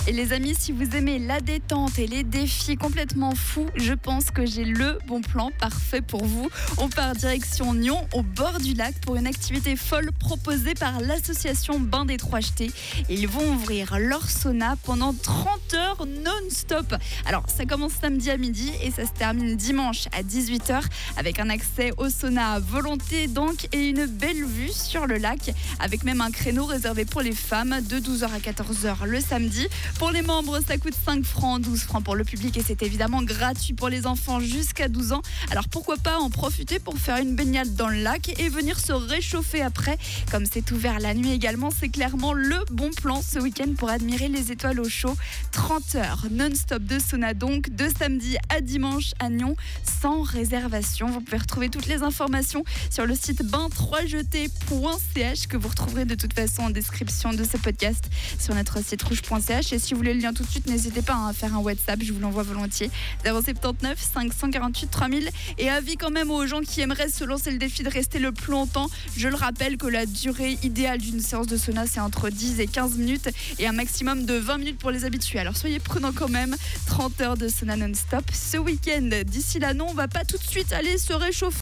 Et les amis, si vous aimez la détente et les défis complètement fous, je pense que j'ai le bon plan parfait pour vous. On part direction Nyon, au bord du lac, pour une activité folle proposée par l'association Bain des Trois Jetés. Ils vont ouvrir leur sauna pendant 30 heures non-stop. Alors, ça commence samedi à midi et ça se termine dimanche à 18h avec un accès au sauna à volonté donc et une belle vue sur le lac avec même un créneau réservé pour les femmes de 12h à 14h le samedi. Pour les membres, ça coûte 5 francs, 12 francs pour le public et c'est évidemment gratuit pour les enfants jusqu'à 12 ans. Alors pourquoi pas en profiter pour faire une baignade dans le lac et venir se réchauffer après. Comme c'est ouvert la nuit également, c'est clairement le bon plan ce week-end pour admirer les étoiles au chaud. 30 heures non-stop de sauna donc, de samedi à dimanche à Nyon, sans réservation. Vous pouvez retrouver toutes les informations sur le site bain3jetés.ch que vous retrouverez de toute façon en description de ce podcast sur notre site rouge.ch. Et si vous voulez le lien tout de suite, n'hésitez pas à faire un WhatsApp, je vous l'envoie volontiers. 079 548 3000. Et avis quand même aux gens qui aimeraient se lancer le défi de rester le plus longtemps. Je le rappelle que la durée idéale d'une séance de sauna, c'est entre 10 et 15 minutes et un maximum de 20 minutes pour les habitués. Alors soyez prudents quand même. 30 heures de sauna non-stop ce week-end. D'ici là, non, on va pas tout de suite aller se réchauffer.